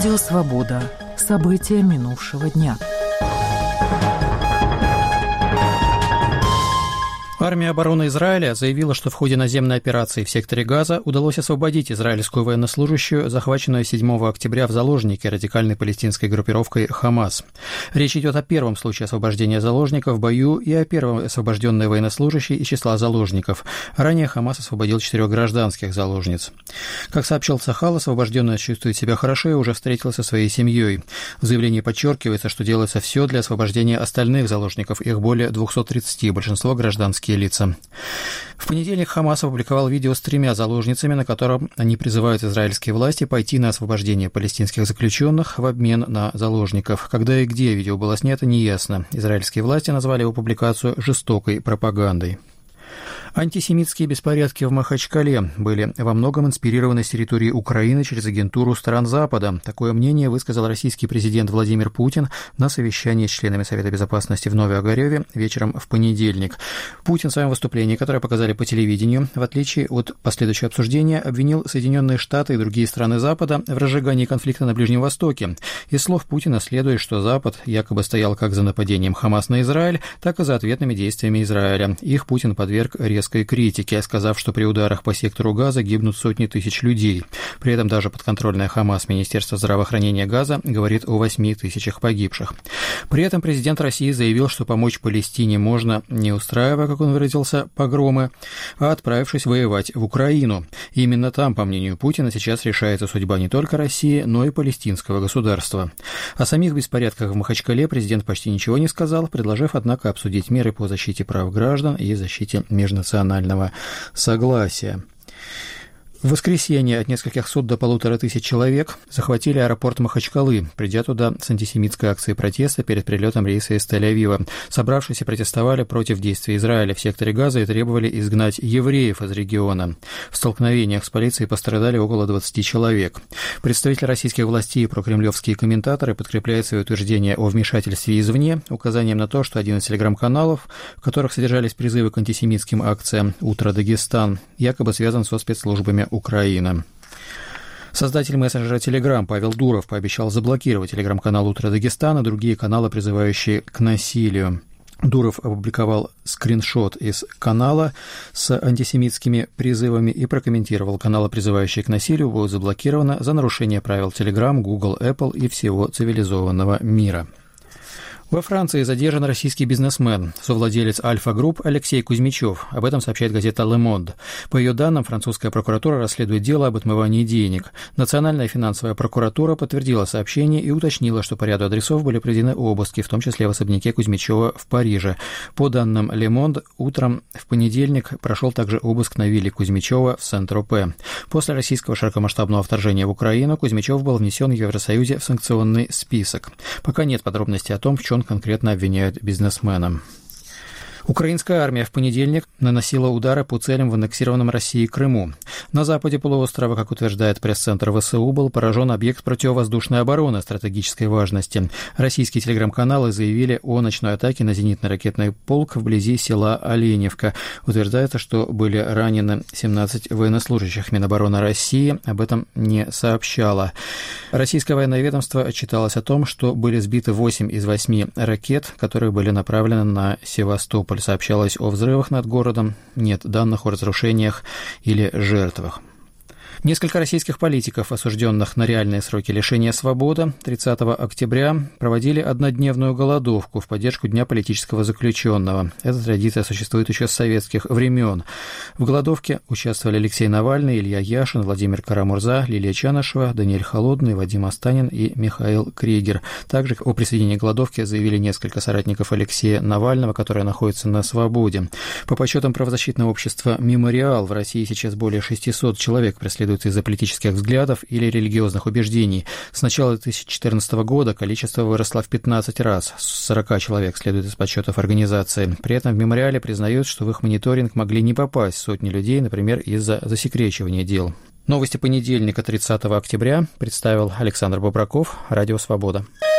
Радио «Свобода». События минувшего дня. Армия обороны Израиля заявила, что в ходе наземной операции в секторе Газа удалось освободить израильскую военнослужащую, захваченную 7 октября в заложники радикальной палестинской группировкой «Хамас». Речь идет о первом случае освобождения заложников в бою и о первой освобожденной военнослужащей из числа заложников. Ранее «Хамас» освободил 4 гражданских заложниц. Как сообщил Цахал, освобожденная чувствует себя хорошо и уже встретилась со своей семьей. В заявлении подчеркивается, что делается все для освобождения остальных заложников, их более 230, большинство гражданские лица. В понедельник «Хамас» опубликовал видео с 3 заложницами, на котором они призывают израильские власти пойти на освобождение палестинских заключенных в обмен на заложников. Когда и где видео было снято, неясно. Израильские власти назвали его публикацию жестокой пропагандой. Антисемитские беспорядки в Махачкале были во многом инспирированы с территории Украины через агентуру стран Запада. Такое мнение высказал российский президент Владимир Путин на совещании с членами Совета Безопасности в Нове-Огарёве вечером в понедельник. Путин в своем выступлении, которое показали по телевидению, в отличие от последующего обсуждения, обвинил Соединенные Штаты и другие страны Запада в разжигании конфликта на Ближнем Востоке. Из слов Путина следует, что Запад якобы стоял как за нападением Хамас на Израиль, так и за ответными действиями Израиля. Их Путин подверг резкой критике, сказав, что при ударах по сектору Газа гибнут сотни тысяч людей. При этом даже подконтрольное Хамас Министерство здравоохранения Газа говорит о 8 тысячах погибших. При этом президент России заявил, что помочь Палестине можно, не устраивая, как он выразился, погромы, а отправившись воевать в Украину. И именно там, по мнению Путина, сейчас решается судьба не только России, но и палестинского государства. О самих беспорядках в Махачкале президент почти ничего не сказал, предложив, однако, обсудить меры по защите прав граждан и защите межнационального согласия. В воскресенье от нескольких сот до 1500 человек захватили аэропорт Махачкалы, придя туда с антисемитской акцией протеста перед прилетом рейса из Тель-Авива. Собравшиеся протестовали против действий Израиля в секторе Газа и требовали изгнать евреев из региона. В столкновениях с полицией пострадали около 20 человек. Представители российских властей и прокремлевские комментаторы подкрепляют свои утверждения о вмешательстве извне указанием на то, что один из телеграм-каналов, в которых содержались призывы к антисемитским акциям «Утро Дагестан», якобы связан со спецслужбами Украина. Создатель мессенджера Telegram Павел Дуров пообещал заблокировать телеграм-канал «Утро Дагестан» и другие каналы, призывающие к насилию. Дуров опубликовал скриншот из канала с антисемитскими призывами и прокомментировал: каналы, призывающие к насилию, будут заблокированы за нарушение правил Telegram, Google, Apple и всего цивилизованного мира. Во Франции задержан российский бизнесмен, совладелец Альфа Групп Алексей Кузьмичев. Об этом сообщает газета «Le Monde». По ее данным, французская прокуратура расследует дело об отмывании денег. Национальная финансовая прокуратура подтвердила сообщение и уточнила, что по ряду адресов были проведены обыски, в том числе в особняке Кузьмичева в Париже. По данным «Le Monde», утром в понедельник прошел также обыск на вилле Кузьмичева в Сен-Тропе. После российского широкомасштабного вторжения в Украину Кузьмичев был внесен в Евросоюзе в санкционный список. Пока нет подробностей о том, в чем конкретно обвиняют бизнесмена. Украинская армия в понедельник наносила удары по целям в аннексированном Россией Крыму. На западе полуострова, как утверждает пресс-центр ВСУ, был поражен объект противовоздушной обороны стратегической важности. Российские телеграм-каналы заявили о ночной атаке на зенитно-ракетный полк вблизи села Оленевка. Утверждается, что были ранены 17 военнослужащих. Минобороны России об этом не сообщало. Российское военное ведомство отчиталось о том, что были сбиты 8 из 8 ракет, которые были направлены на Севастополь. Сообщалось о взрывах над городом, нет данных о разрушениях или жертвах. Несколько российских политиков, осужденных на реальные сроки лишения свободы, 30 октября проводили однодневную голодовку в поддержку Дня политического заключенного. Эта традиция существует еще с советских времен. В голодовке участвовали Алексей Навальный, Илья Яшин, Владимир Карамурза, Лилия Чанышева, Даниэль Холодный, Вадим Останин и Михаил Кригер. Также о присоединении к голодовке заявили несколько соратников Алексея Навального, которые находятся на свободе. По подсчетам правозащитного общества «Мемориал», в России сейчас более 600 человек преследуют из-за политических взглядов или религиозных убеждений. С начала 2014 года количество выросло в 15 раз. 40 человек следует из подсчетов организации. При этом в «Мемориале» признают, что в их мониторинг могли не попасть сотни людей, например, из-за засекречивания дел. Новости понедельника, 30 октября, представил Александр Бобраков, Радио «Свобода».